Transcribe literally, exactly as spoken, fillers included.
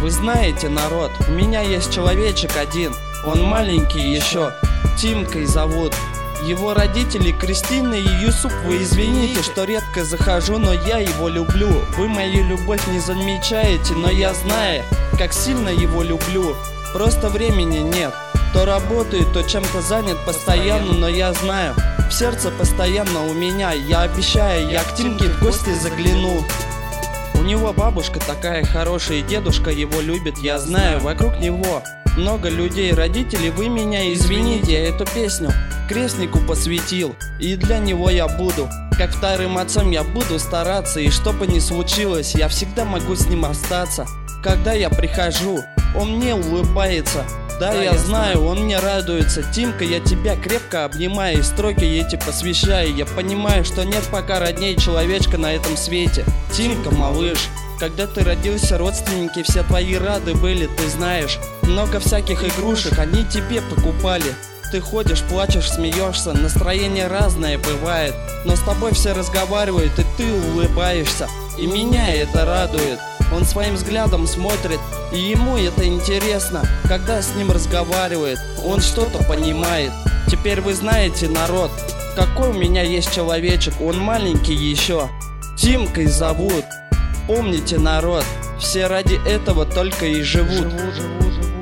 Вы знаете, народ, у меня есть человечек один. Он маленький еще, Тимкой зовут. Его родители Кристина и Юсуп. Вы извините, что редко захожу, но я его люблю. Вы мою любовь не замечаете, но я знаю, как сильно его люблю. Просто времени нет. То работаю, то чем-то занят постоянно, но я знаю, в сердце постоянно у меня. Я обещаю, я к Тимке в гости загляну. У него бабушка такая хорошая, и дедушка его любит, я знаю. Вокруг него много людей, родители, вы меня извините, я эту песню крестнику посвятил. И для него я буду, как вторым отцом я буду стараться. И что бы ни случилось, я всегда могу с ним остаться. Когда я прихожу, он мне улыбается. Да, да, я знаю, он мне радуется. Тимка, я тебя крепко обнимаю и строки эти посвящаю. Я понимаю, что нет пока родней человечка на этом свете. Тимка, малыш, когда ты родился, родственники все твои рады были, ты знаешь. Много всяких игрушек они тебе покупали. Ты ходишь, плачешь, смеешься, настроение разное бывает. Но с тобой все разговаривают, и ты улыбаешься. И меня это радует. Он своим взглядом смотрит, и ему это интересно. Когда с ним разговаривает, он что-то понимает. Теперь вы знаете, народ, какой у меня есть человечек. Он маленький еще, Тимкой зовут. Помните, народ, все ради этого только и живут. Живут, живут, живут.